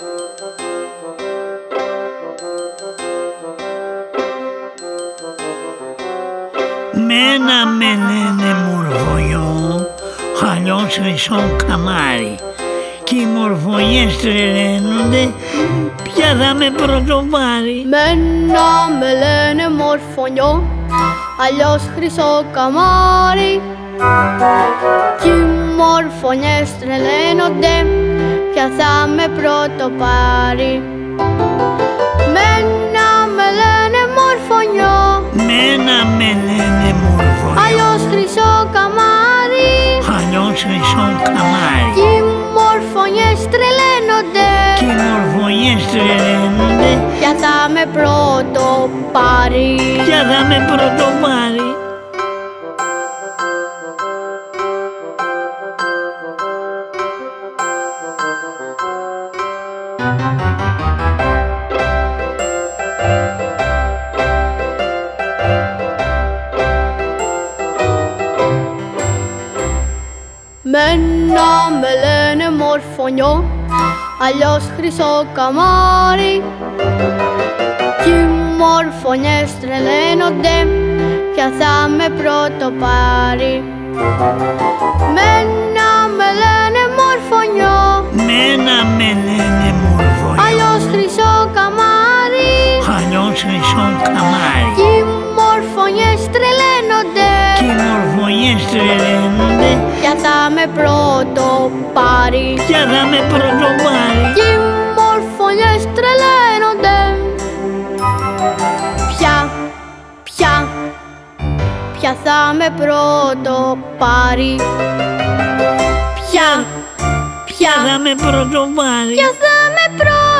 Μένα με λένε μορφωνιό, αλλιώς χρυσό καμάρι. Κι οι μορφωνιές τρελαίνονται, ποια θα με πρωτοπάρει. Μένα με λένε μορφωνιό, αλλιώς χρυσό καμάρι. Κι οι μορφωνιές τρελαίνονται, ποια θα με πρωτοπάρει. Μένα με λένε μορφωνιό, Μένα με λένε μορφωνιό, αλλιώς χρυσό καμάρι. αλλιώς χρυσό καμάρι. Κι οι μορφωνιές τρελαίνονται, Κι οι μορφωνιές τρελαίνονται, ποια θα με πρωτοπάρει. ποια θα με πρωτοπάρει. Μένα με λένε μορφωνιό, αλλιώς χρυσό καμάρι. Κι οι μορφωνιές τρελαίνονται, ποια θα με πρωτοπάρει. Μένα με λένε μορφωνιό, Μένα με λένε μορφωνιό, αλλιώς χρυσό καμάρι. αλλιώς χρυσό καμάρι. Κι οι μορφωνιές τρελαίνονται, Κι οι μορφωνιές τρελαίνονται, ποια θα με πρωτοπάρει. ποια θα με πρωτοπάρει. Κι οι μορφωνιές τρελαίνονται, ποια θα με πρωτοπάρει. Ποια θα με πρωτοπάρει. Ποια θα με πρωτοπάρει.